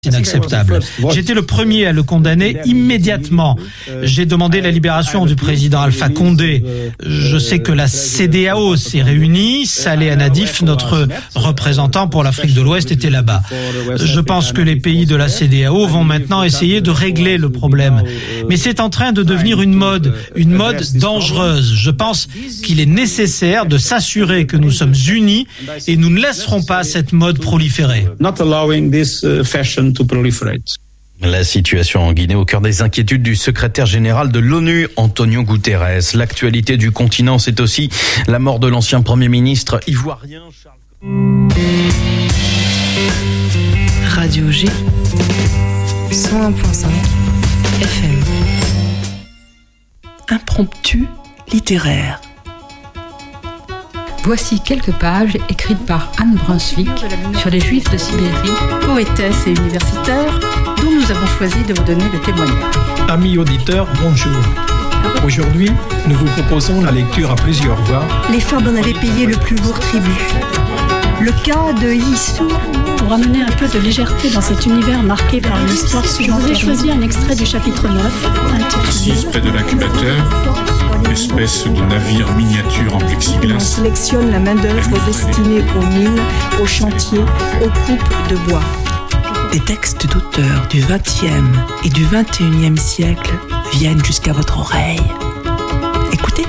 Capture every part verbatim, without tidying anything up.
Inacceptable. J'étais le premier à le condamner immédiatement. J'ai demandé la libération du président Alpha Condé. Je sais que la C D A O s'est réunie. Saleh Anadif, notre représentant pour l'Afrique de l'Ouest, était là-bas. Je pense que les pays de la C D A O vont maintenant essayer de régler le problème. Mais c'est en train de devenir une mode, une mode dangereuse. Je pense qu'il est nécessaire de s'assurer que nous sommes unis et nous ne laisserons pas cette mode proliférer. To proliferate. La situation en Guinée au cœur des inquiétudes du secrétaire général de l'ONU, Antonio Guterres. L'actualité du continent, c'est aussi la mort de l'ancien Premier ministre ivoirien Charles. Radio G, cent un virgule cinq F M. Impromptu littéraire. Voici quelques pages écrites par Anne Brunswick sur les Juifs de Sibérie, poétesse et universitaire, dont nous avons choisi de vous donner le témoignage. Amis auditeurs, bonjour. Aujourd'hui, nous vous proposons la lecture à plusieurs voix. Les femmes en avaient payé le plus lourd tribut. Le cas de Yissou. Pour amener un peu de légèreté dans cet univers marqué par une histoire suivante, j'ai choisi un extrait du chapitre neuf, intitulé Assise près de l'incubateur, espèce de navire miniature en plexiglas. On sélectionne la main-d'œuvre destinée aux mines, aux chantiers, aux coupes de bois. Des textes d'auteurs du vingtième et du vingt et unième siècle viennent jusqu'à votre oreille. Écoutez.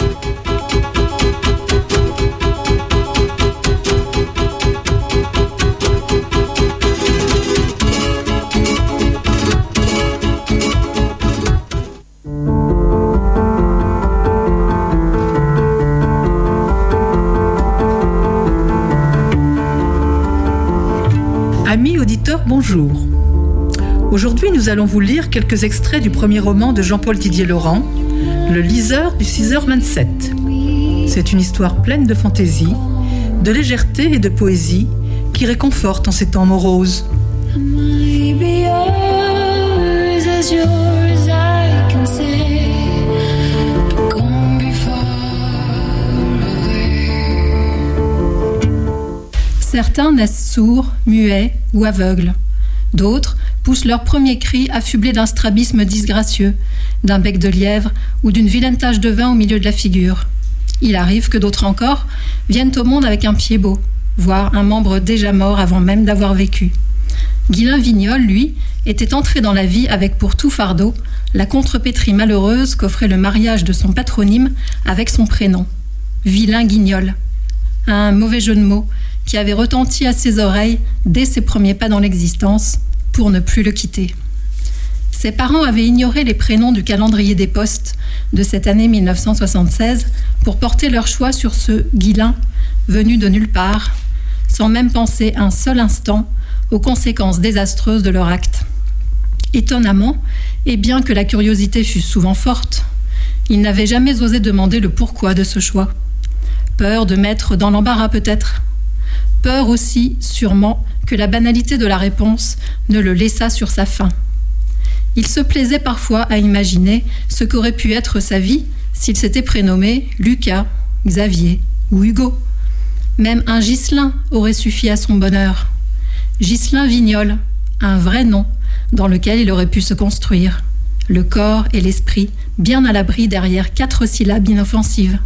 Amis auditeurs, bonjour. Aujourd'hui, nous allons vous lire quelques extraits du premier roman de Jean-Paul Didier-Laurent, Le liseur du six heures vingt-sept. C'est une histoire pleine de fantaisie, de légèreté et de poésie qui réconforte en ces temps moroses. Certains naissent sourds, muets ou aveugles. D'autres poussent leur premier cri affublés d'un strabisme disgracieux, d'un bec de lièvre ou d'une vilaine tache de vin au milieu de la figure. Il arrive que d'autres encore viennent au monde avec un pied beau, voire un membre déjà mort avant même d'avoir vécu. Guylain Vignol, lui, était entré dans la vie avec pour tout fardeau la contrepétrie malheureuse qu'offrait le mariage de son patronyme avec son prénom, Vilain Guignol. Un mauvais jeu de mots qui avait retenti à ses oreilles dès ses premiers pas dans l'existence, pour ne plus le quitter. Ses parents avaient ignoré les prénoms du calendrier des postes de cette année mille neuf cent soixante-seize pour porter leur choix sur ce Guylain venu de nulle part, sans même penser un seul instant aux conséquences désastreuses de leur acte. Étonnamment, et bien que la curiosité fût souvent forte, ils n'avaient jamais osé demander le pourquoi de ce choix. Peur de mettre dans l'embarras peut-être. Peur aussi, sûrement, que la banalité de la réponse ne le laissât sur sa faim. Il se plaisait parfois à imaginer ce qu'aurait pu être sa vie s'il s'était prénommé Lucas, Xavier ou Hugo. Même un Ghislain aurait suffi à son bonheur. Ghislain Vignol, un vrai nom dans lequel il aurait pu se construire, le corps et l'esprit bien à l'abri derrière quatre syllabes inoffensives.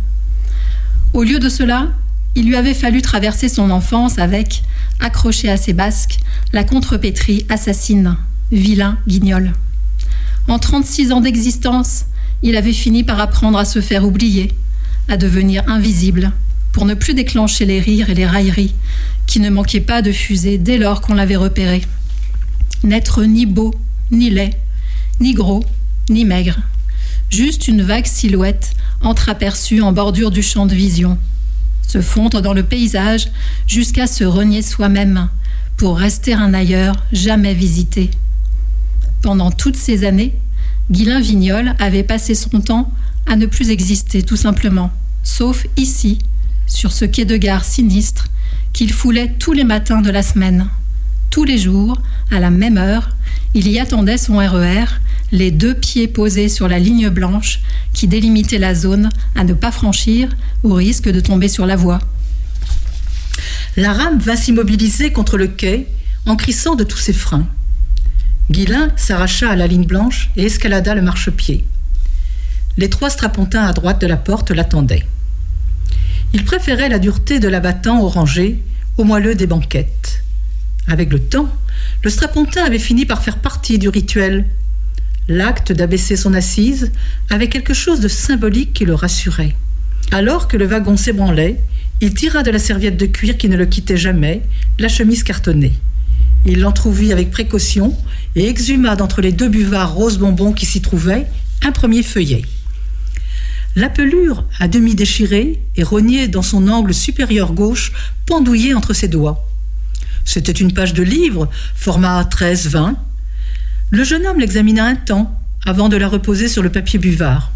Au lieu de cela, il lui avait fallu traverser son enfance avec, accroché à ses basques, la contrepétrie assassine, Vilain Guignol. En trente-six ans d'existence, il avait fini par apprendre à se faire oublier, à devenir invisible, pour ne plus déclencher les rires et les railleries qui ne manquaient pas de fuser dès lors qu'on l'avait repéré. N'être ni beau, ni laid, ni gros, ni maigre. Juste une vague silhouette entreaperçue en bordure du champ de vision. Se fondre dans le paysage jusqu'à se renier soi-même pour rester un ailleurs jamais visité. Pendant toutes ces années, Guylain Vignol avait passé son temps à ne plus exister tout simplement, sauf ici, sur ce quai de gare sinistre qu'il foulait tous les matins de la semaine. Tous les jours, à la même heure, il y attendait son R E R, les deux pieds posés sur la ligne blanche qui délimitait la zone à ne pas franchir au risque de tomber sur la voie. La rame va s'immobiliser contre le quai en crissant de tous ses freins. Guillain s'arracha à la ligne blanche et escalada le marchepied. Les trois strapontins à droite de la porte l'attendaient. Il préférait la dureté de l'abattant orangé au moelleux des banquettes. Avec le temps, le strapontin avait fini par faire partie du rituel. L'acte d'abaisser son assise avait quelque chose de symbolique qui le rassurait. Alors que le wagon s'ébranlait, il tira de la serviette de cuir qui ne le quittait jamais, la chemise cartonnée. Il l'entrouvrit avec précaution et exhuma d'entre les deux buvards rose bonbons qui s'y trouvaient un premier feuillet. La pelure, à demi déchirée et rognée dans son angle supérieur gauche, pendouillait entre ses doigts. C'était une page de livre, format treize vingt. Le jeune homme l'examina un temps avant de la reposer sur le papier buvard.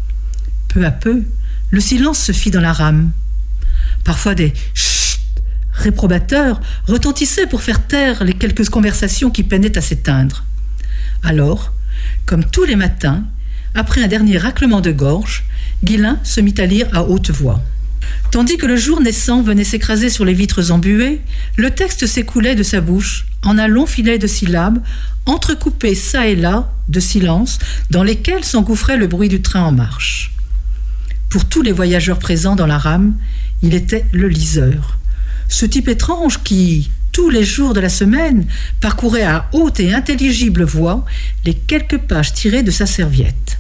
Peu à peu, le silence se fit dans la rame. Parfois des « chut » réprobateurs retentissaient pour faire taire les quelques conversations qui peinaient à s'éteindre. Alors, comme tous les matins, après un dernier raclement de gorge, Guillain se mit à lire à haute voix. Tandis que le jour naissant venait s'écraser sur les vitres embuées, le texte s'écoulait de sa bouche en un long filet de syllabes, entrecoupé çà et là de silences dans lesquels s'engouffrait le bruit du train en marche. Pour tous les voyageurs présents dans la rame, il était le liseur. Ce type étrange qui, tous les jours de la semaine, parcourait à haute et intelligible voix les quelques pages tirées de sa serviette.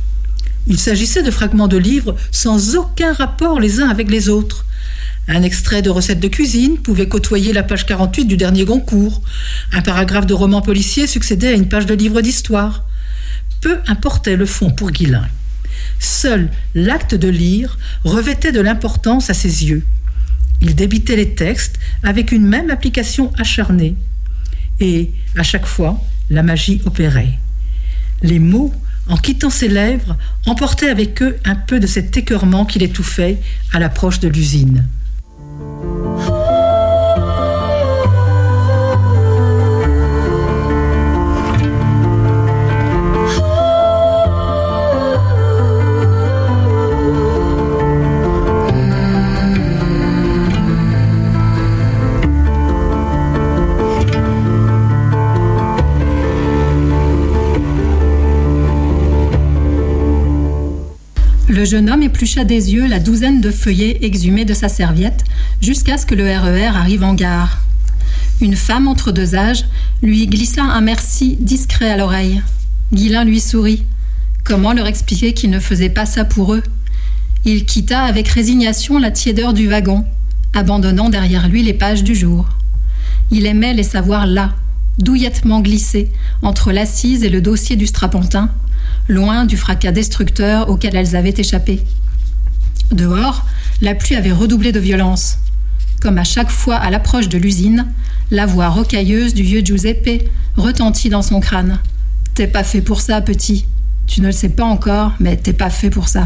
Il s'agissait de fragments de livres sans aucun rapport les uns avec les autres. Un extrait de recettes de cuisine pouvait côtoyer la page quarante-huit du dernier Goncourt. Un paragraphe de roman policier succédait à une page de livre d'histoire. Peu importait le fond pour Guillain. Seul l'acte de lire revêtait de l'importance à ses yeux. Il débitait les textes avec une même application acharnée. Et, à chaque fois, la magie opérait. Les mots, en quittant ses lèvres, emportaient avec eux un peu de cet écœurement qui l'étouffait à l'approche de l'usine. Le jeune homme éplucha des yeux la douzaine de feuillets exhumés de sa serviette jusqu'à ce que le R E R arrive en gare. Une femme entre deux âges lui glissa un merci discret à l'oreille. Guillain lui sourit. Comment leur expliquer qu'il ne faisait pas ça pour eux ? Il quitta avec résignation la tiédeur du wagon, abandonnant derrière lui les pages du jour. Il aimait les savoir là, douillettement glissées entre l'assise et le dossier du strapontin, loin du fracas destructeur auquel elles avaient échappé. Dehors, la pluie avait redoublé de violence. Comme à chaque fois à l'approche de l'usine, la voix rocailleuse du vieux Giuseppe retentit dans son crâne. « T'es pas fait pour ça, petit. Tu ne le sais pas encore, mais t'es pas fait pour ça. »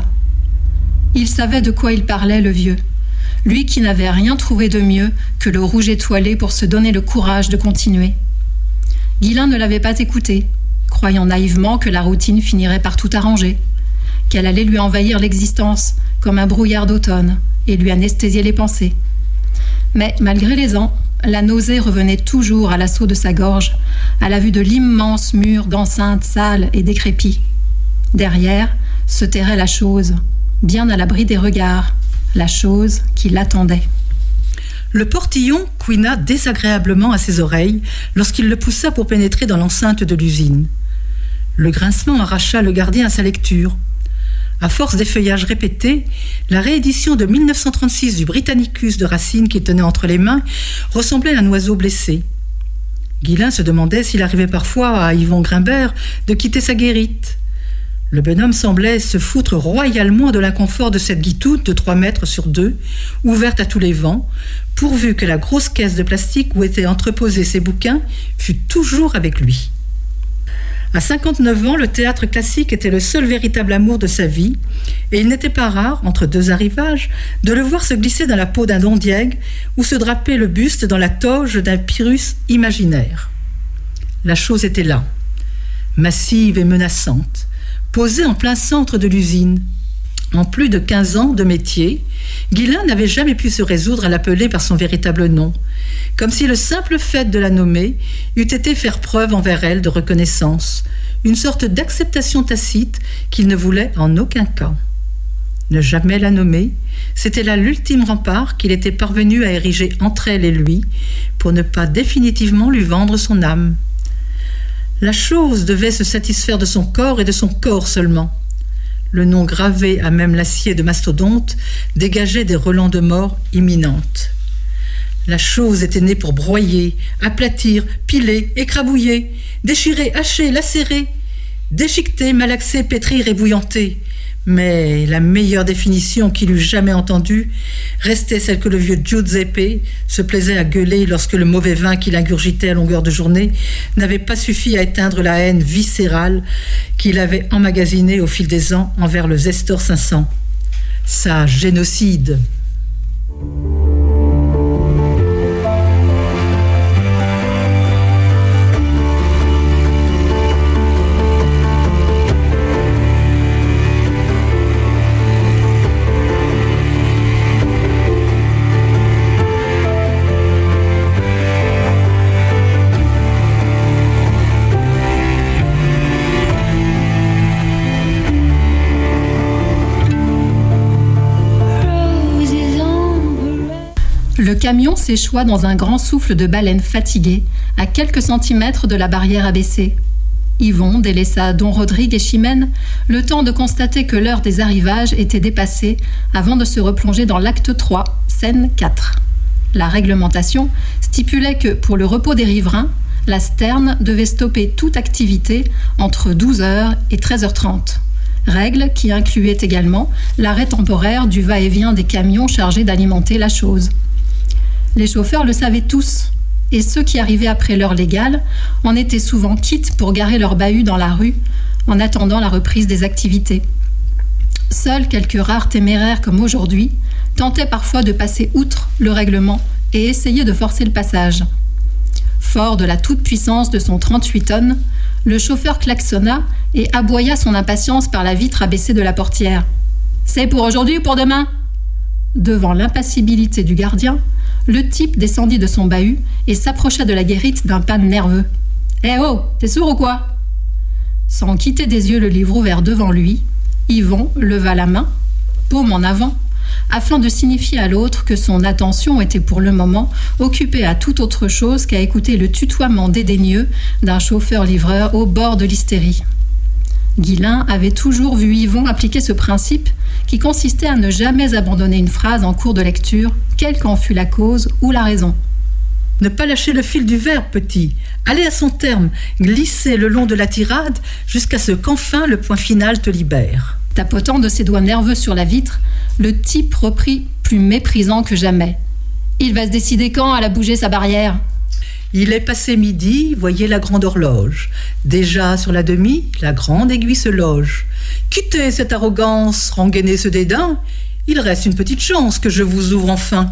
Il savait de quoi il parlait, le vieux. Lui qui n'avait rien trouvé de mieux que le rouge étoilé pour se donner le courage de continuer. Guillain ne l'avait pas écouté, croyant naïvement que la routine finirait par tout arranger, qu'elle allait lui envahir l'existence comme un brouillard d'automne et lui anesthésier les pensées. Mais malgré les ans, la nausée revenait toujours à l'assaut de sa gorge, à la vue de l'immense mur d'enceinte sale et décrépit. Derrière se terrait la chose, bien à l'abri des regards, la chose qui l'attendait. Le portillon couina désagréablement à ses oreilles lorsqu'il le poussa pour pénétrer dans l'enceinte de l'usine. Le grincement arracha le gardien à sa lecture. À force d'effeuillages répétés, la réédition de mille neuf cent trente-six du Britannicus de Racine qu'il tenait entre les mains ressemblait à un oiseau blessé. Guillain se demandait s'il arrivait parfois à Yvon Grimbert de quitter sa guérite. Le bonhomme semblait se foutre royalement de l'inconfort de cette guitoute de trois mètres sur deux, ouverte à tous les vents, pourvu que la grosse caisse de plastique où étaient entreposés ses bouquins fût toujours avec lui. À cinquante-neuf ans, le théâtre classique était le seul véritable amour de sa vie, et il n'était pas rare, entre deux arrivages, de le voir se glisser dans la peau d'un Don-Diègue ou se draper le buste dans la toge d'un Pyrrhus imaginaire. La chose était là, massive et menaçante, posée en plein centre de l'usine. En plus de quinze ans de métier, Guillain n'avait jamais pu se résoudre à l'appeler par son véritable nom, comme si le simple fait de la nommer eût été faire preuve envers elle de reconnaissance, une sorte d'acceptation tacite qu'il ne voulait en aucun cas. Ne jamais la nommer, c'était là l'ultime rempart qu'il était parvenu à ériger entre elle et lui pour ne pas définitivement lui vendre son âme. La chose devait se satisfaire de son corps et de son corps seulement. Le nom gravé à même l'acier de mastodonte dégageait des relents de mort imminentes. La chose était née pour broyer, aplatir, piler, écrabouiller, déchirer, hacher, lacérer, déchiqueter, malaxer, pétrir et bouillanter. Mais la meilleure définition qu'il eût jamais entendue restait celle que le vieux Giuseppe se plaisait à gueuler lorsque le mauvais vin qu'il ingurgitait à longueur de journée n'avait pas suffi à éteindre la haine viscérale qu'il avait emmagasinée au fil des ans envers le Zestor cinq cents. Sa génocide. Le camion s'échoua dans un grand souffle de baleine fatiguée, à quelques centimètres de la barrière abaissée. Yvon délaissa Don Rodrigue et Chimène, le temps de constater que l'heure des arrivages était dépassée avant de se replonger dans l'acte trois, scène quatre. La réglementation stipulait que, pour le repos des riverains, la sterne devait stopper toute activité entre douze heures et treize heures trente. Règle qui incluait également l'arrêt temporaire du va-et-vient des camions chargés d'alimenter la chose. Les chauffeurs le savaient tous, et ceux qui arrivaient après l'heure légale en étaient souvent quittes pour garer leur bahut dans la rue en attendant la reprise des activités. Seuls quelques rares téméraires comme aujourd'hui tentaient parfois de passer outre le règlement et essayaient de forcer le passage. Fort de la toute-puissance de son trente-huit tonnes, le chauffeur klaxonna et aboya son impatience par la vitre abaissée de la portière. « C'est pour aujourd'hui ou pour demain ?» Devant l'impassibilité du gardien, le type descendit de son bahut et s'approcha de la guérite d'un pas nerveux. « Eh oh, t'es sourd ou quoi ?» Sans quitter des yeux le livre ouvert devant lui, Yvon leva la main, paume en avant, afin de signifier à l'autre que son attention était pour le moment occupée à toute autre chose qu'à écouter le tutoiement dédaigneux d'un chauffeur-livreur au bord de l'hystérie. Guillain avait toujours vu Yvon appliquer ce principe qui consistait à ne jamais abandonner une phrase en cours de lecture, quelle qu'en fût la cause ou la raison. Ne pas lâcher le fil du verbe, petit. Aller à son terme, glisser le long de la tirade jusqu'à ce qu'enfin le point final te libère. Tapotant de ses doigts nerveux sur la vitre, le type reprit plus méprisant que jamais. Il va se décider quand à la bouger sa barrière ? Il est passé midi, voyez la grande horloge. Déjà sur la demi, la grande aiguille se loge. Quittez cette arrogance, rengainez ce dédain. Il reste une petite chance que je vous ouvre enfin.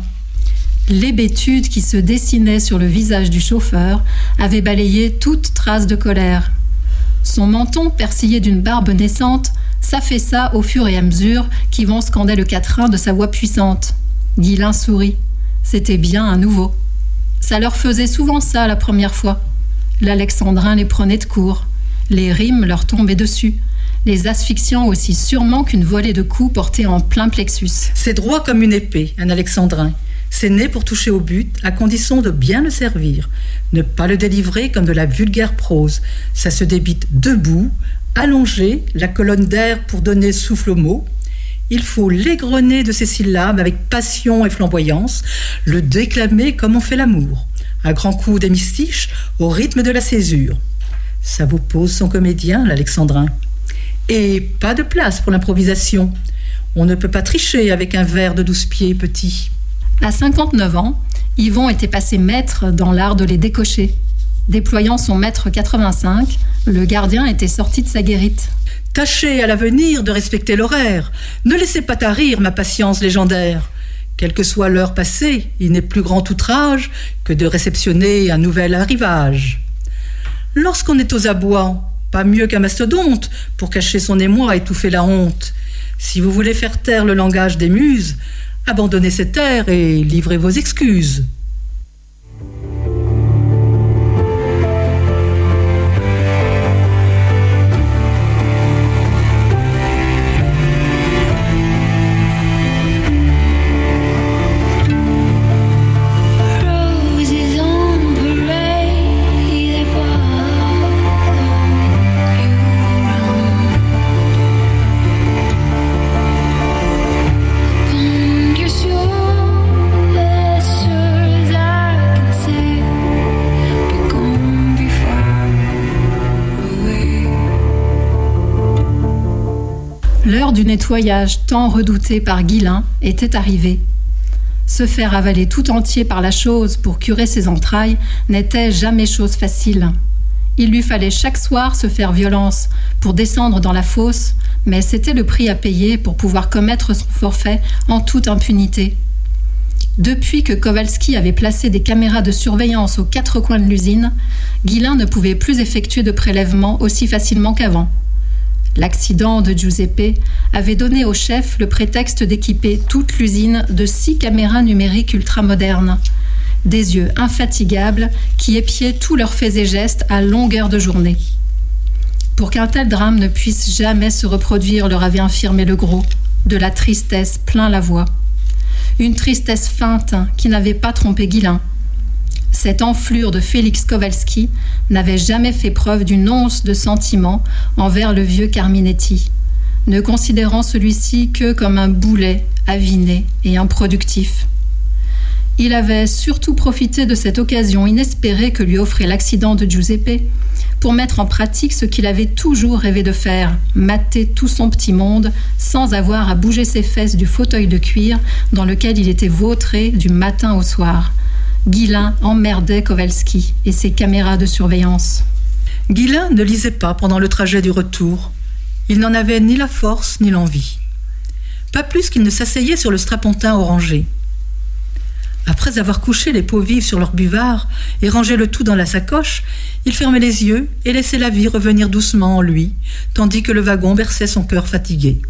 L'hébétude qui se dessinait sur le visage du chauffeur avait balayé toute trace de colère. Son menton, persillé d'une barbe naissante, s'affaissa au fur et à mesure qu'Yvon scandait le quatrain de sa voix puissante. Guillain sourit. C'était bien un nouveau. Ça leur faisait souvent ça la première fois. L'alexandrin les prenait de court. Les rimes leur tombaient dessus, les asphyxiant aussi sûrement qu'une volée de coups portés en plein plexus. C'est droit comme une épée, un alexandrin. C'est né pour toucher au but, à condition de bien le servir. Ne pas le délivrer comme de la vulgaire prose. Ça se débite debout, allongé, la colonne d'air pour donner souffle aux mots. Il faut l'égrener de ses syllabes avec passion et flamboyance, le déclamer comme on fait l'amour, à grands coups d'hémistiche, au rythme de la césure. Ça vous pose son comédien, l'alexandrin. Et pas de place pour l'improvisation. On ne peut pas tricher avec un vers de douze pieds petit. À cinquante-neuf ans, Yvon était passé maître dans l'art de les décocher. Déployant son mètre quatre-vingt-cinq, le gardien était sorti de sa guérite. Tâchez à l'avenir de respecter l'horaire. Ne laissez pas tarir ma patience légendaire. Quelle que soit l'heure passée, il n'est plus grand outrage que de réceptionner un nouvel arrivage. Lorsqu'on est aux abois, pas mieux qu'un mastodonte pour cacher son émoi et étouffer la honte. Si vous voulez faire taire le langage des muses, abandonnez ces terres et livrez vos excuses. L'heure du nettoyage tant redouté par Guillain était arrivée. Se faire avaler tout entier par la chose pour curer ses entrailles n'était jamais chose facile. Il lui fallait chaque soir se faire violence pour descendre dans la fosse, mais c'était le prix à payer pour pouvoir commettre son forfait en toute impunité. Depuis que Kowalski avait placé des caméras de surveillance aux quatre coins de l'usine, Guillain ne pouvait plus effectuer de prélèvements aussi facilement qu'avant. L'accident de Giuseppe avait donné au chef le prétexte d'équiper toute l'usine de six caméras numériques ultramodernes, des yeux infatigables qui épiaient tous leurs faits et gestes à longueur de journée. Pour qu'un tel drame ne puisse jamais se reproduire, leur avait infirmé le gros, de la tristesse plein la voix. Une tristesse feinte qui n'avait pas trompé Guillain. Cette enflure de Félix Kowalski n'avait jamais fait preuve d'une once de sentiment envers le vieux Carminetti, ne considérant celui-ci que comme un boulet aviné et improductif. Il avait surtout profité de cette occasion inespérée que lui offrait l'accident de Giuseppe pour mettre en pratique ce qu'il avait toujours rêvé de faire, mater tout son petit monde sans avoir à bouger ses fesses du fauteuil de cuir dans lequel il était vautré du matin au soir. Guillain emmerdait Kowalski et ses caméras de surveillance. Guillain ne lisait pas pendant le trajet du retour. Il n'en avait ni la force ni l'envie. Pas plus qu'il ne s'asseyait sur le strapontin orangé. Après avoir couché les peaux vives sur leur buvard et rangé le tout dans la sacoche, il fermait les yeux et laissait la vie revenir doucement en lui, tandis que le wagon berçait son cœur fatigué.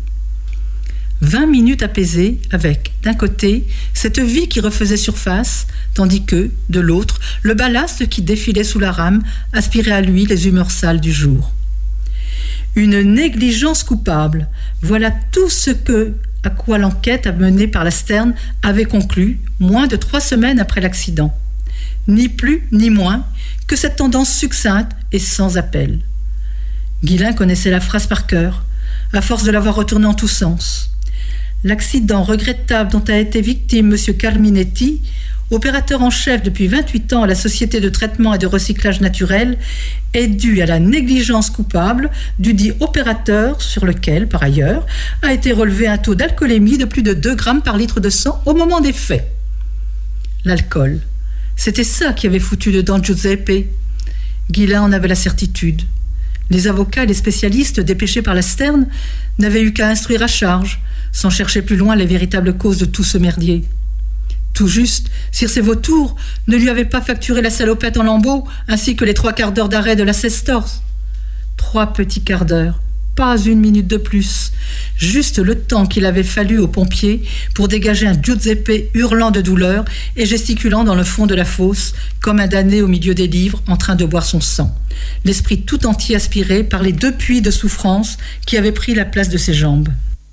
Vingt minutes apaisées avec, d'un côté, cette vie qui refaisait surface, tandis que, de l'autre, le ballast qui défilait sous la rame aspirait à lui les humeurs sales du jour. Une négligence coupable, voilà tout ce que, à quoi l'enquête menée par la Stern avait conclu, moins de trois semaines après l'accident. Ni plus ni moins que cette tendance succincte et sans appel. Guillain connaissait la phrase par cœur, à force de l'avoir retournée en tous sens. L'accident regrettable dont a été victime M. Carminetti, opérateur en chef depuis vingt-huit ans à la Société de traitement et de recyclage naturel, est dû à la négligence coupable du dit opérateur sur lequel, par ailleurs, a été relevé un taux d'alcoolémie de plus de deux grammes par litre de sang au moment des faits. L'alcool, c'était ça qui avait foutu dedans Giuseppe. Guillain en avait la certitude. Les avocats et les spécialistes dépêchés par la Stern n'avaient eu qu'à instruire à charge, sans chercher plus loin les véritables causes de tout ce merdier. Tout juste, Circe Vautour ne lui avait pas facturé la salopette en lambeaux, ainsi que les trois quarts d'heure d'arrêt de la seize-torse. Trois petits quarts d'heure, pas une minute de plus, juste le temps qu'il avait fallu aux pompiers pour dégager un Giuseppe hurlant de douleur et gesticulant dans le fond de la fosse, comme un damné au milieu des livres en train de boire son sang, l'esprit tout entier aspiré par les deux puits de souffrance qui avaient pris la place de ses jambes.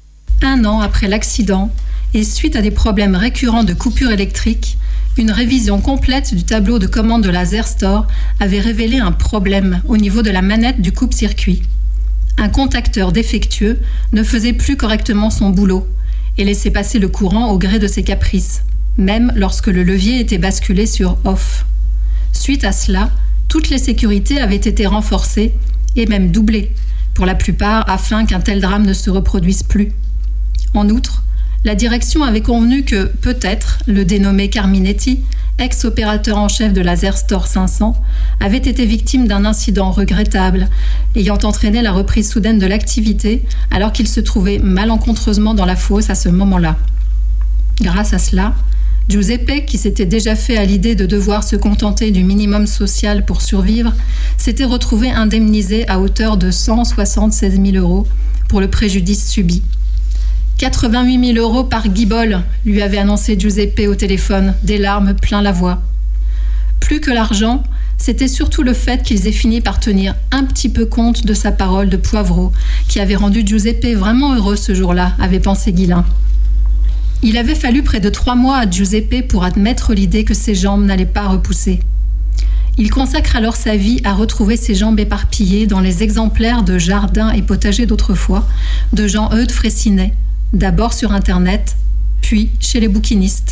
Un an après l'accident, et suite à des problèmes récurrents de coupures électriques, une révision complète du tableau de commande de la Zerstor avait révélé un problème au niveau de la manette du coupe-circuit. Un contacteur défectueux ne faisait plus correctement son boulot et laissait passer le courant au gré de ses caprices, même lorsque le levier était basculé sur « off ». Suite à cela, toutes les sécurités avaient été renforcées et même doublées, pour la plupart afin qu'un tel drame ne se reproduise plus. En outre, la direction avait convenu que, peut-être, le dénommé Carminetti, ex-opérateur en chef de la Zerstor cinq cents, avait été victime d'un incident regrettable, ayant entraîné la reprise soudaine de l'activité alors qu'il se trouvait malencontreusement dans la fosse à ce moment-là. Grâce à cela, Giuseppe, qui s'était déjà fait à l'idée de devoir se contenter du minimum social pour survivre, s'était retrouvé indemnisé à hauteur de cent soixante-seize mille euros pour le préjudice subi. quatre-vingt-huit mille euros par guibole, lui avait annoncé Giuseppe au téléphone, des larmes plein la voix. Plus que l'argent, c'était surtout le fait qu'ils aient fini par tenir un petit peu compte de sa parole de poivreau, qui avait rendu Giuseppe vraiment heureux ce jour-là, avait pensé Guillain. Il avait fallu près de trois mois à Giuseppe pour admettre l'idée que ses jambes n'allaient pas repousser. Il consacre alors sa vie à retrouver ses jambes éparpillées dans les exemplaires de jardins et potagers d'autrefois, de Jean-Eudes Fraissinet, d'abord sur Internet, puis chez les bouquinistes.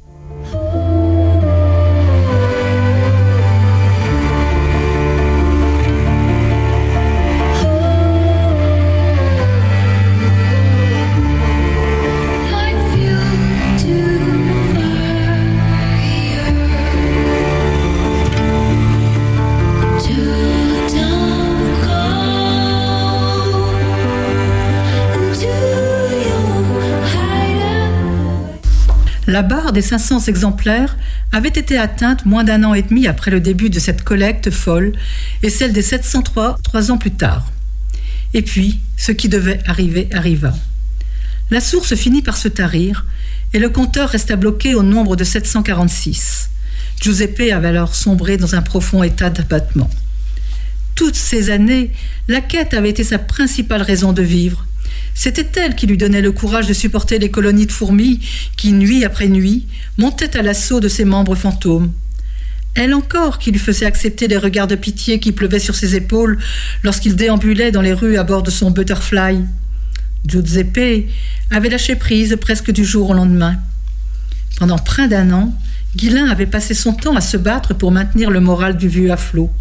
La barre des cinq cents exemplaires avait été atteinte moins d'un an et demi après le début de cette collecte folle et celle des sept cent trois, trois ans plus tard. Et puis, ce qui devait arriver arriva. La source finit par se tarir et le compteur resta bloqué au nombre de sept cent quarante-six. Giuseppe avait alors sombré dans un profond état d'abattement. Toutes ces années, la quête avait été sa principale raison de vivre. C'était elle qui lui donnait le courage de supporter les colonies de fourmis qui, nuit après nuit, montaient à l'assaut de ses membres fantômes. Elle encore qui lui faisait accepter les regards de pitié qui pleuvaient sur ses épaules lorsqu'il déambulait dans les rues à bord de son butterfly. Giuseppe avait lâché prise presque du jour au lendemain. Pendant près d'un an, Guillain avait passé son temps à se battre pour maintenir le moral du vieux à flot.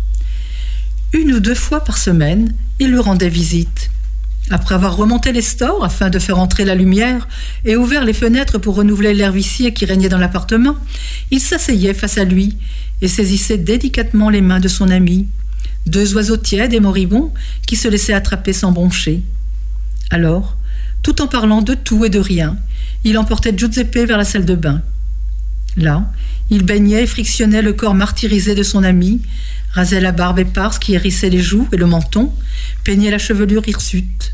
Une ou deux fois par semaine, il lui rendait visite. Après avoir remonté les stores afin de faire entrer la lumière et ouvert les fenêtres pour renouveler l'air vicié qui régnait dans l'appartement, il s'asseyait face à lui et saisissait délicatement les mains de son ami, deux oiseaux tièdes et moribonds qui se laissaient attraper sans broncher. Alors, tout en parlant de tout et de rien, il emportait Giuseppe vers la salle de bain. Là, il baignait et frictionnait le corps martyrisé de son ami, rasait la barbe éparse qui hérissait les joues et le menton, peignait la chevelure hirsute.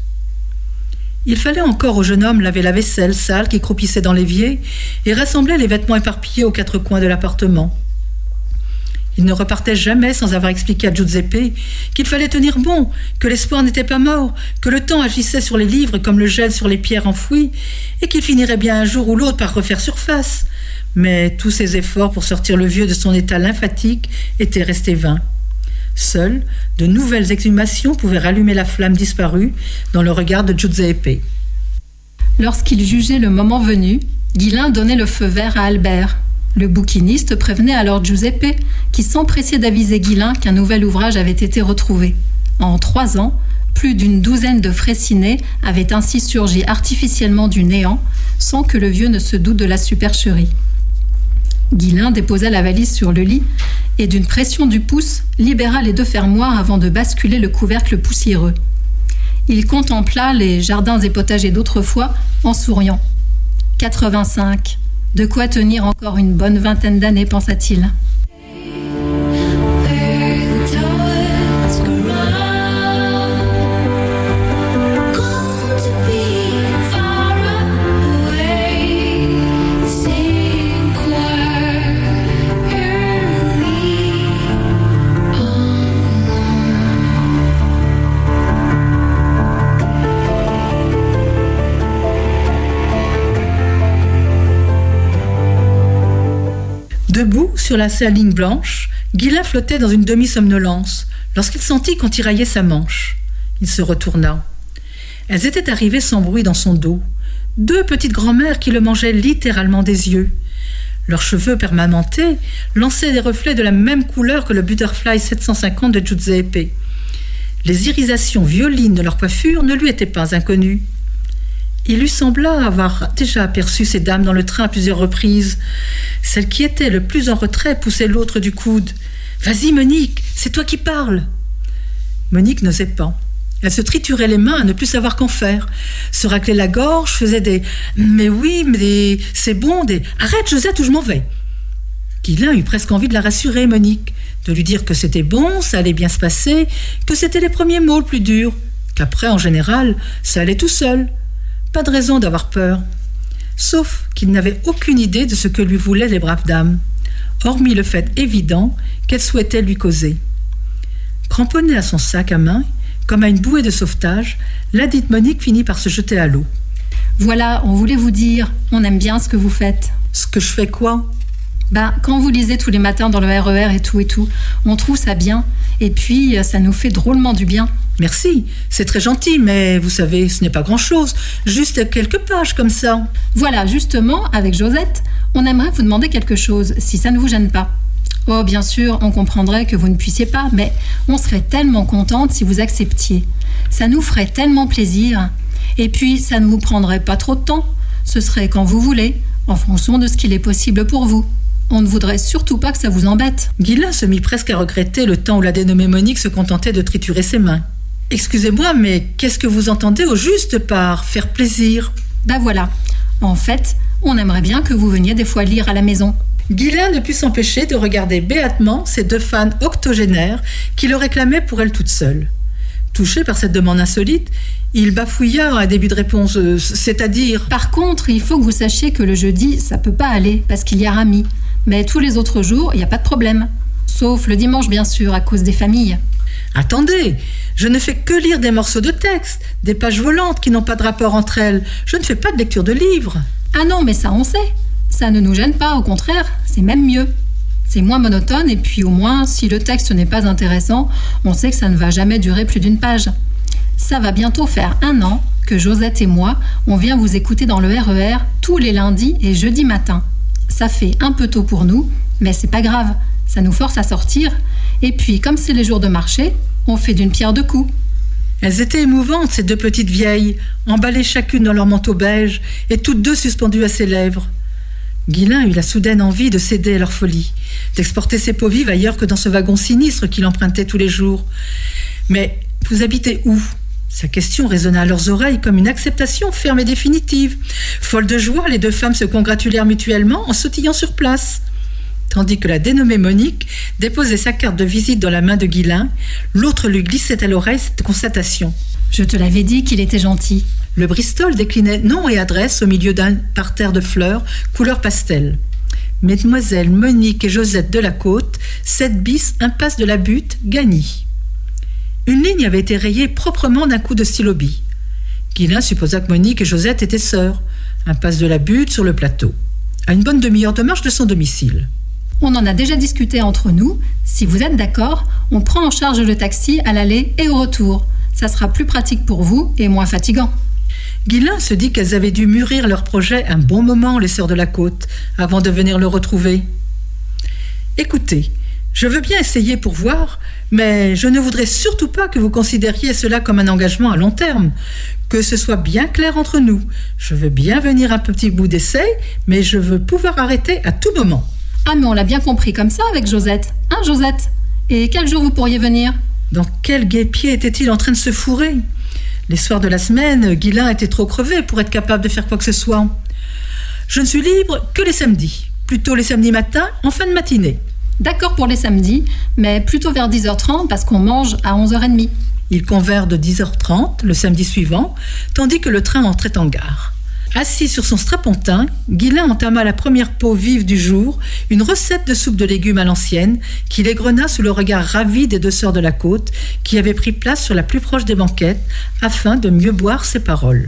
Il fallait encore au jeune homme laver la vaisselle sale qui croupissait dans l'évier et rassembler les vêtements éparpillés aux quatre coins de l'appartement. Il ne repartait jamais sans avoir expliqué à Giuseppe qu'il fallait tenir bon, que l'espoir n'était pas mort, que le temps agissait sur les livres comme le gel sur les pierres enfouies et qu'il finirait bien un jour ou l'autre par refaire surface. Mais tous ses efforts pour sortir le vieux de son état lymphatique étaient restés vains. Seules de nouvelles exhumations pouvaient rallumer la flamme disparue dans le regard de Giuseppe. Lorsqu'il jugeait le moment venu, Guillain donnait le feu vert à Albert. Le bouquiniste prévenait alors Giuseppe, qui s'empressait d'aviser Guillain qu'un nouvel ouvrage avait été retrouvé. En trois ans, plus d'une douzaine de Fraissinet avaient ainsi surgi artificiellement du néant, sans que le vieux ne se doute de la supercherie. Guillain déposa la valise sur le lit et d'une pression du pouce libéra les deux fermoirs avant de basculer le couvercle poussiéreux. Il contempla les jardins et potagers d'autrefois en souriant. quatre-vingt-cinq. De quoi tenir encore une bonne vingtaine d'années, pensa-t-il. Debout sur la saline blanche, Guillain flottait dans une demi-somnolence lorsqu'il sentit qu'on tiraillait sa manche. Il se retourna. Elles étaient arrivées sans bruit dans son dos, deux petites grand-mères qui le mangeaient littéralement des yeux. Leurs cheveux permanentés lançaient des reflets de la même couleur que le butterfly sept cent cinquante de Giuseppe. Les irisations violines de leur coiffure ne lui étaient pas inconnues. Il lui sembla avoir déjà aperçu ces dames dans le train à plusieurs reprises. Celle qui était le plus en retrait poussait l'autre du coude. « Vas-y, Monique, c'est toi qui parles !» Monique n'osait pas. Elle se triturait les mains à ne plus savoir qu'en faire. Se raclait la gorge, faisait des « mais oui, mais des... c'est bon, des... arrête Josette ou je m'en vais !» Guillain eut presque envie de la rassurer, Monique, de lui dire que c'était bon, ça allait bien se passer, que c'était les premiers mots le plus dur, qu'après, en général, ça allait tout seul. Pas de raison d'avoir peur. Sauf qu'il n'avait aucune idée de ce que lui voulaient les braves dames, hormis le fait évident qu'elles souhaitaient lui causer. Cramponnée à son sac à main, comme à une bouée de sauvetage, ladite Monique finit par se jeter à l'eau. Voilà, on voulait vous dire, on aime bien ce que vous faites. Ce que je fais quoi ? Ben, quand vous lisez tous les matins dans le R E R et tout et tout, on trouve ça bien. Et puis, ça nous fait drôlement du bien. Merci, c'est très gentil, mais vous savez, ce n'est pas grand-chose. Juste quelques pages comme ça. Voilà, justement, avec Josette, on aimerait vous demander quelque chose, si ça ne vous gêne pas. Oh, bien sûr, on comprendrait que vous ne puissiez pas, mais on serait tellement contente si vous acceptiez. Ça nous ferait tellement plaisir. Et puis, ça ne vous prendrait pas trop de temps. Ce serait quand vous voulez, en fonction de ce qu'il est possible pour vous. On ne voudrait surtout pas que ça vous embête. Guylain se mit presque à regretter le temps où la dénommée Monique se contentait de triturer ses mains. Excusez-moi, mais qu'est-ce que vous entendez au juste par faire plaisir ? Ben voilà. En fait, on aimerait bien que vous veniez des fois lire à la maison. Guylain ne put s'empêcher de regarder béatement ces deux fans octogénaires qui le réclamaient pour elle toute seule. Touché par cette demande insolite, il bafouilla un début de réponse, euh, c'est-à-dire... Par contre, il faut que vous sachiez que le jeudi, ça peut pas aller, parce qu'il y a Rami. Mais tous les autres jours, il n'y a pas de problème. Sauf le dimanche, bien sûr, à cause des familles. Attendez, je ne fais que lire des morceaux de texte, des pages volantes qui n'ont pas de rapport entre elles. Je ne fais pas de lecture de livres. Ah non, mais ça, on sait. Ça ne nous gêne pas, au contraire, c'est même mieux. C'est moins monotone et puis au moins, si le texte n'est pas intéressant, on sait que ça ne va jamais durer plus d'une page. Ça va bientôt faire un an que Josette et moi, on vient vous écouter dans le R E R tous les lundis et jeudis matins. Ça fait un peu tôt pour nous, mais c'est pas grave, ça nous force à sortir. Et puis, comme c'est les jours de marché, on fait d'une pierre deux coups. Elles étaient émouvantes, ces deux petites vieilles, emballées chacune dans leur manteau beige et toutes deux suspendues à ses lèvres. Guylain eut la soudaine envie de céder à leur folie, d'exporter ses peaux vives ailleurs que dans ce wagon sinistre qu'il empruntait tous les jours. Mais vous habitez où ? Sa question résonna à leurs oreilles comme une acceptation ferme et définitive. Folles de joie, les deux femmes se congratulèrent mutuellement en sautillant sur place. Tandis que la dénommée Monique déposait sa carte de visite dans la main de Guylain, l'autre lui glissait à l'oreille cette constatation. « Je te l'avais dit qu'il était gentil. » Le Bristol déclinait nom et adresse au milieu d'un parterre de fleurs, couleur pastel. Mesdemoiselles Monique et Josette de la Côte, sept bis, impasse de la Butte, Gagny. Une ligne avait été rayée proprement d'un coup de stylo-bille. Guylain supposa que Monique et Josette étaient sœurs, impasse de la Butte sur le plateau, à une bonne demi-heure de marche de son domicile. On en a déjà discuté entre nous. Si vous êtes d'accord, on prend en charge le taxi à l'aller et au retour. Ça sera plus pratique pour vous et moins fatigant. Guylain se dit qu'elles avaient dû mûrir leur projet un bon moment, les sœurs de la Côte, avant de venir le retrouver. Écoutez, je veux bien essayer pour voir, mais je ne voudrais surtout pas que vous considériez cela comme un engagement à long terme. Que ce soit bien clair entre nous. Je veux bien venir un petit bout d'essai, mais je veux pouvoir arrêter à tout moment. Ah, mais on l'a bien compris comme ça avec Josette. Hein, Josette ? Et quel jour vous pourriez venir ? Dans quel guêpier était-il en train de se fourrer ? Les soirs de la semaine, Guylain était trop crevé pour être capable de faire quoi que ce soit. Je ne suis libre que les samedis. Plutôt les samedis matins, en fin de matinée. D'accord pour les samedis, mais plutôt vers dix heures trente parce qu'on mange à onze heures trente. Ils convinrent de dix heures trente le samedi suivant, tandis que le train entrait en gare. Assis sur son strapontin, Guylain entama la première peau vive du jour, une recette de soupe de légumes à l'ancienne, qu'il égrena sous le regard ravi des deux sœurs de la Côte, qui avaient pris place sur la plus proche des banquettes, afin de mieux boire ses paroles.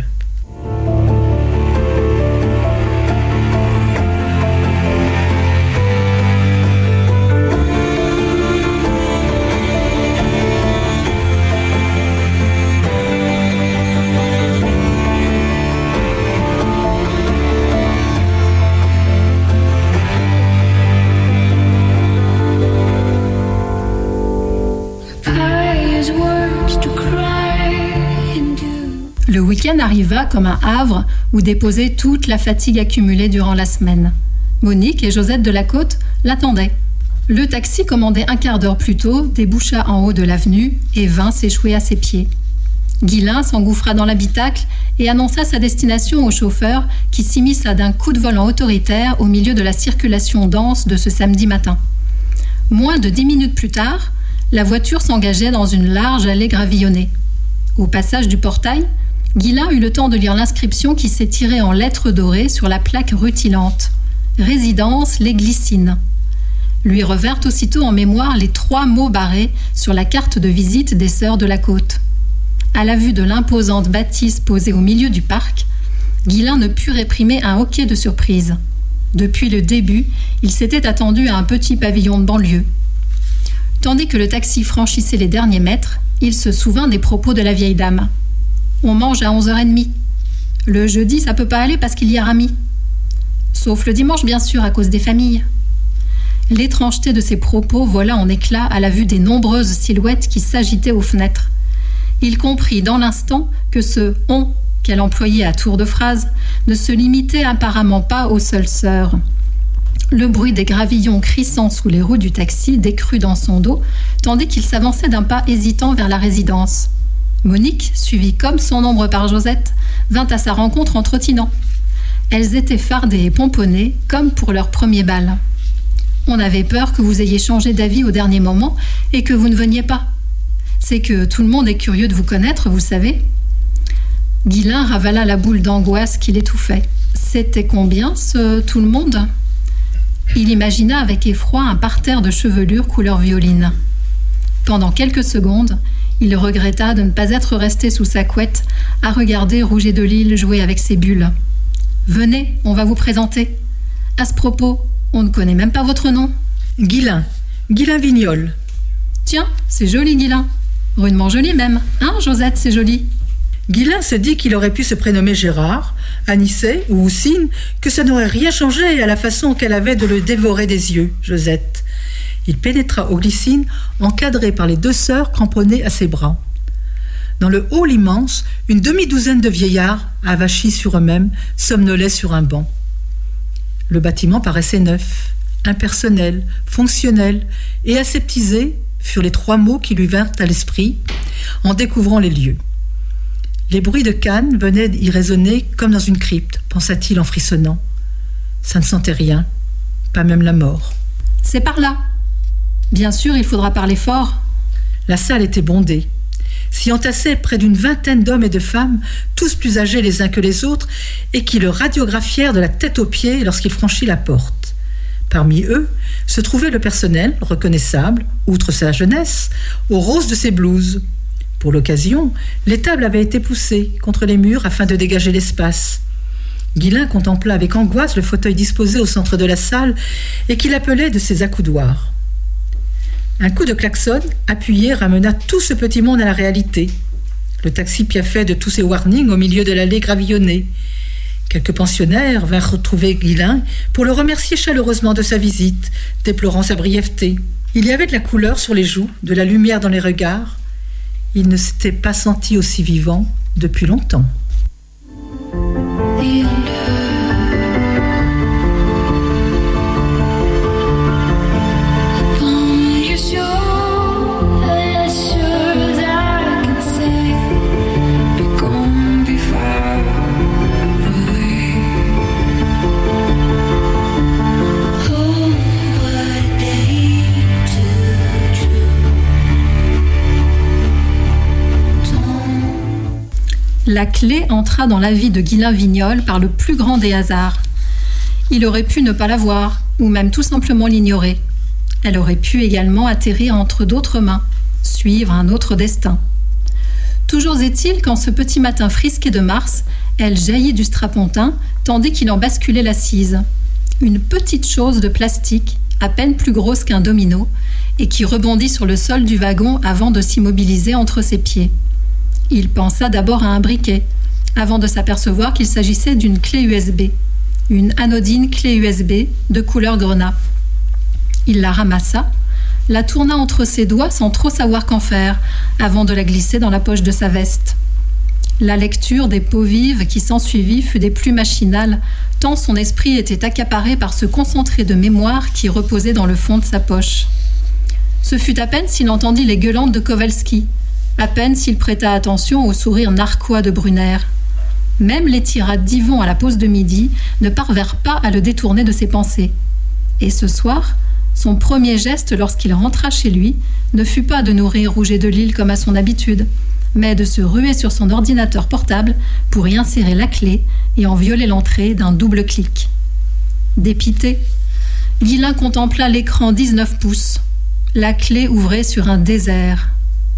Le week-end arriva comme un havre où déposer toute la fatigue accumulée durant la semaine. Monique et Josette de la Côte l'attendaient. Le taxi, commandé un quart d'heure plus tôt, déboucha en haut de l'avenue et vint s'échouer à ses pieds. Guylain s'engouffra dans l'habitacle et annonça sa destination au chauffeur qui s'immisça d'un coup de volant autoritaire au milieu de la circulation dense de ce samedi matin. Moins de dix minutes plus tard, la voiture s'engageait dans une large allée gravillonnée. Au passage du portail, Guillain eut le temps de lire l'inscription qui s'étirait en lettres dorées sur la plaque rutilante. « Résidence Les Glycines ». Lui revinrent aussitôt en mémoire les trois mots barrés sur la carte de visite des Sœurs de la Côte. À la vue de l'imposante bâtisse posée au milieu du parc, Guillain ne put réprimer un hoquet de surprise. Depuis le début, il s'était attendu à un petit pavillon de banlieue. Tandis que le taxi franchissait les derniers mètres, il se souvint des propos de la vieille dame. « On mange à onze heures trente. Le jeudi, ça peut pas aller parce qu'il y a Rami. Sauf le dimanche, bien sûr, à cause des familles. » L'étrangeté de ses propos vola en éclats à la vue des nombreuses silhouettes qui s'agitaient aux fenêtres. Il comprit dans l'instant que ce « on » qu'elle employait à tour de phrase ne se limitait apparemment pas aux seules sœurs. Le bruit des gravillons crissant sous les roues du taxi décrut dans son dos, tandis qu'il s'avançait d'un pas hésitant vers la résidence. Monique, suivie comme son ombre par Josette, vint à sa rencontre en trottinant. Elles étaient fardées et pomponnées, comme pour leur premier bal. « On avait peur que vous ayez changé d'avis au dernier moment et que vous ne veniez pas. C'est que tout le monde est curieux de vous connaître, vous savez. » Guillain ravala la boule d'angoisse qui l'étouffait. C'était combien, ce tout le monde ? Il imagina avec effroi un parterre de chevelure couleur violine. Pendant quelques secondes, il regretta de ne pas être resté sous sa couette à regarder Rouget de Lille jouer avec ses bulles. « Venez, on va vous présenter. À ce propos, on ne connaît même pas votre nom. »« Guillain, Guillain Vignol. »« Tiens, c'est joli, Guillain. Rudement joli même. Hein, Josette, c'est joli. » Guillain se dit qu'il aurait pu se prénommer Gérard, Anicet ou Houssine, que ça n'aurait rien changé à la façon qu'elle avait de le dévorer des yeux, Josette. Il pénétra aux Glycines, encadré par les deux sœurs cramponnées à ses bras. Dans le hall immense, une demi-douzaine de vieillards, avachis sur eux-mêmes, somnolaient sur un banc. Le bâtiment paraissait neuf, impersonnel, fonctionnel et aseptisé furent les trois mots qui lui vinrent à l'esprit en découvrant les lieux. Les bruits de cannes venaient y résonner comme dans une crypte, pensa-t-il en frissonnant. Ça ne sentait rien, pas même la mort. « C'est par là. Bien sûr, il faudra parler fort. » La salle était bondée. S'y entassaient près d'une vingtaine d'hommes et de femmes, tous plus âgés les uns que les autres, et qui le radiographièrent de la tête aux pieds lorsqu'il franchit la porte. Parmi eux se trouvait le personnel, reconnaissable, outre sa jeunesse, au rose de ses blouses. Pour l'occasion, les tables avaient été poussées contre les murs afin de dégager l'espace. Guillain contempla avec angoisse le fauteuil disposé au centre de la salle et qu'il appelait de ses accoudoirs. Un coup de klaxon appuyé ramena tout ce petit monde à la réalité. Le taxi piaffait de tous ses warnings au milieu de l'allée gravillonnée. Quelques pensionnaires vinrent retrouver Guillain pour le remercier chaleureusement de sa visite, déplorant sa brièveté. Il y avait de la couleur sur les joues, de la lumière dans les regards. Il ne s'était pas senti aussi vivant depuis longtemps. La clé entra dans la vie de Guillain Vignol par le plus grand des hasards. Il aurait pu ne pas la voir, ou même tout simplement l'ignorer. Elle aurait pu également atterrir entre d'autres mains, suivre un autre destin. Toujours est-il qu'en ce petit matin frisqué de mars, elle jaillit du strapontin, tandis qu'il en basculait l'assise. Une petite chose de plastique, à peine plus grosse qu'un domino, et qui rebondit sur le sol du wagon avant de s'immobiliser entre ses pieds. Il pensa d'abord à un briquet, avant de s'apercevoir qu'il s'agissait d'une clé U S B, une anodine clé U S B de couleur grenat. Il la ramassa, la tourna entre ses doigts sans trop savoir qu'en faire, avant de la glisser dans la poche de sa veste. La lecture des peaux vives qui s'ensuivit fut des plus machinales, tant son esprit était accaparé par ce concentré de mémoire qui reposait dans le fond de sa poche. Ce fut à peine s'il entendit les gueulantes de Kowalski, à peine s'il prêta attention au sourire narquois de Brunner. Même les tirades d'Yvon à la pause de midi ne parvinrent pas à le détourner de ses pensées. Et ce soir, son premier geste lorsqu'il rentra chez lui ne fut pas de nourrir Rouget de Lille comme à son habitude, mais de se ruer sur son ordinateur portable pour y insérer la clé et en violer l'entrée d'un double clic. Dépité, Guilain contempla l'écran dix-neuf pouces. La clé ouvrait sur un désert.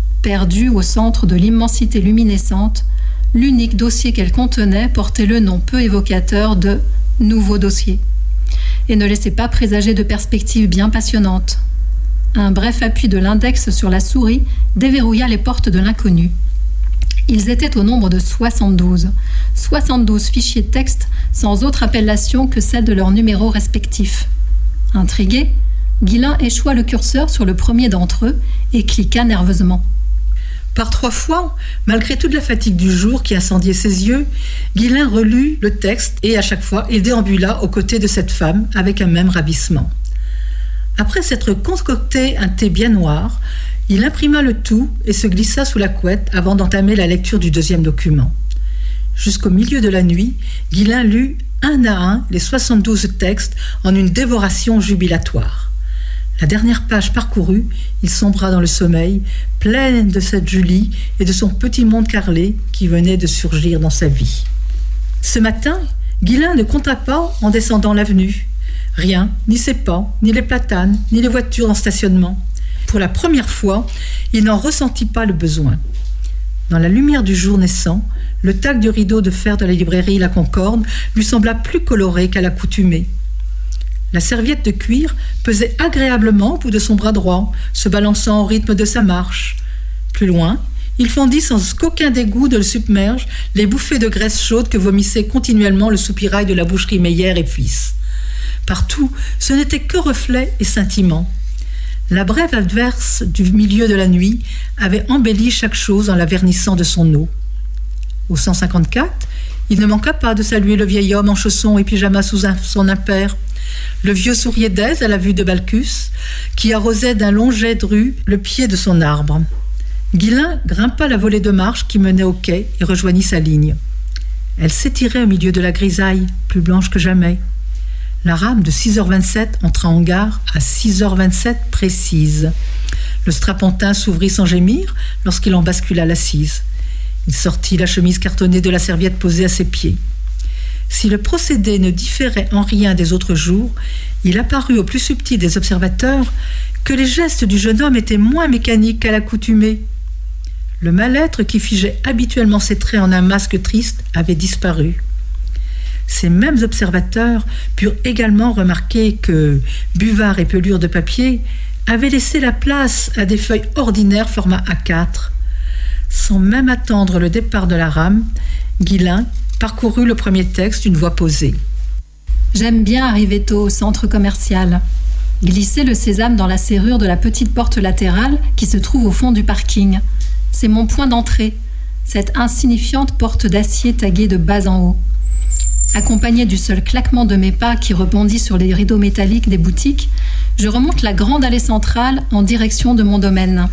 Perdu au centre de l'immensité luminescente, l'unique dossier qu'elle contenait portait le nom peu évocateur de « nouveau dossier » et ne laissait pas présager de perspectives bien passionnantes. Un bref appui de l'index sur la souris déverrouilla les portes de l'inconnu. Ils étaient au nombre de soixante-douze. soixante-douze fichiers de texte sans autre appellation que celle de leurs numéros respectifs. Intrigué, Guilain échoua le curseur sur le premier d'entre eux et cliqua nerveusement. Par trois fois, malgré toute la fatigue du jour qui incendiait ses yeux, Guilain relut le texte et à chaque fois, il déambula aux côtés de cette femme avec un même ravissement. Après s'être concocté un thé bien noir, il imprima le tout et se glissa sous la couette avant d'entamer la lecture du deuxième document. Jusqu'au milieu de la nuit, Guilain lut un à un les soixante-douze textes en une dévoration jubilatoire. La dernière page parcourue, il sombra dans le sommeil, plein de cette Julie et de son petit monde carrelé qui venait de surgir dans sa vie. Ce matin, Guilain ne compta pas en descendant l'avenue. Rien, ni ses pas, ni les platanes, ni les voitures en stationnement. Pour la première fois, il n'en ressentit pas le besoin. Dans la lumière du jour naissant, le tac du rideau de fer de la librairie La Concorde lui sembla plus coloré qu'à l'accoutumée. La serviette de cuir pesait agréablement au bout de son bras droit, se balançant au rythme de sa marche. Plus loin, il fendit sans qu'aucun dégoût de le submerge les bouffées de graisse chaude que vomissait continuellement le soupirail de la boucherie Meyer et Fils. Partout, ce n'était que reflets et scintillements. La brève adverse du milieu de la nuit avait embelli chaque chose en la vernissant de son eau. Au cent cinquante-quatre, il ne manqua pas de saluer le vieil homme en chaussons et pyjama sous un, son impair. Le vieux souriait d'aise à la vue de Balcus, qui arrosait d'un long jet de rue le pied de son arbre. Guilain grimpa la volée de marche qui menait au quai et rejoignit sa ligne. Elle s'étirait au milieu de la grisaille, plus blanche que jamais. La rame de six heures vingt-sept entra en gare à six heures vingt-sept précise. Le strapontin s'ouvrit sans gémir lorsqu'il en bascula l'assise. Il sortit la chemise cartonnée de la serviette posée à ses pieds. Si le procédé ne différait en rien des autres jours, il apparut au plus subtil des observateurs que les gestes du jeune homme étaient moins mécaniques qu'à l'accoutumée. Le mal-être qui figeait habituellement ses traits en un masque triste avait disparu. Ces mêmes observateurs purent également remarquer que buvard et pelure de papier avaient laissé la place à des feuilles ordinaires format A quatre. Sans même attendre le départ de la rame, Guilain parcourut le premier texte d'une voix posée. J'aime bien arriver tôt au centre commercial. Glisser le sésame dans la serrure de la petite porte latérale qui se trouve au fond du parking. C'est mon point d'entrée, cette insignifiante porte d'acier taguée de bas en haut. Accompagnée du seul claquement de mes pas qui rebondit sur les rideaux métalliques des boutiques, je remonte la grande allée centrale en direction de mon domaine.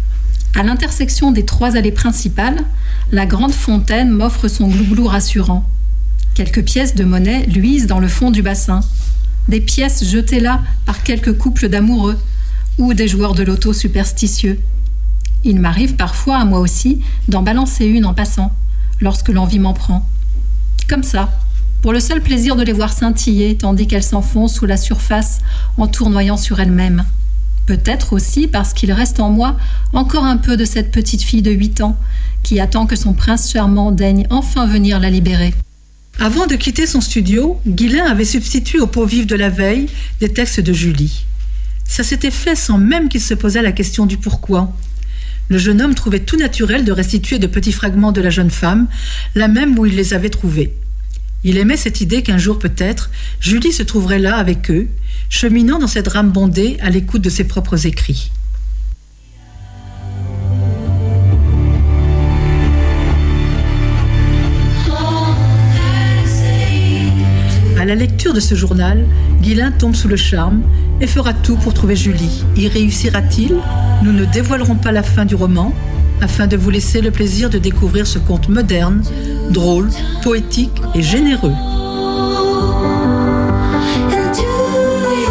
À l'intersection des trois allées principales, la grande fontaine m'offre son glouglou rassurant. Quelques pièces de monnaie luisent dans le fond du bassin. Des pièces jetées là par quelques couples d'amoureux ou des joueurs de loto superstitieux. Il m'arrive parfois, à moi aussi, d'en balancer une en passant, lorsque l'envie m'en prend. Comme ça, pour le seul plaisir de les voir scintiller tandis qu'elles s'enfoncent sous la surface en tournoyant sur elles-mêmes. Peut-être aussi parce qu'il reste en moi encore un peu de cette petite fille de huit ans qui attend que son prince charmant daigne enfin venir la libérer. Avant de quitter son studio, Guilain avait substitué au pot vif de la veille des textes de Julie. Ça s'était fait sans même qu'il se posât la question du pourquoi. Le jeune homme trouvait tout naturel de restituer de petits fragments de la jeune femme, là même où il les avait trouvés. Il aimait cette idée qu'un jour peut-être, Julie se trouverait là avec eux, cheminant dans cette rame bondée à l'écoute de ses propres écrits. À la lecture de ce journal, Guilain tombe sous le charme et fera tout pour trouver Julie. Y réussira-t-il ? Nous ne dévoilerons pas la fin du roman, afin de vous laisser le plaisir de découvrir ce conte moderne, drôle, poétique et généreux.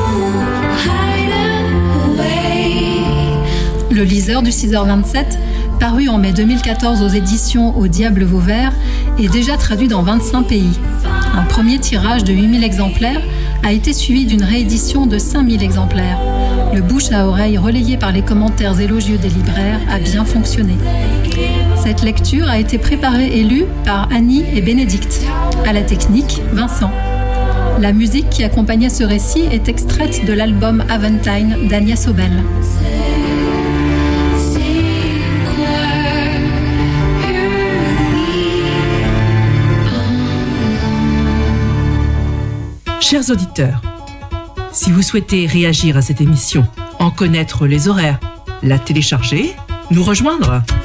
Le liseur du six heures vingt-sept paru en mai deux mille quatorze aux éditions Au Diable Vauvert, est déjà traduit dans vingt-cinq pays. Un premier tirage de huit mille exemplaires a été suivi d'une réédition de cinq mille exemplaires. Le bouche à oreille relayé par les commentaires élogieux des libraires a bien fonctionné. Cette lecture a été préparée et lue par Annie et Bénédicte. À la technique, Vincent. La musique qui accompagnait ce récit est extraite de l'album Aventine d'Agnès Obel. Chers auditeurs, si vous souhaitez réagir à cette émission, en connaître les horaires, la télécharger, nous rejoindre,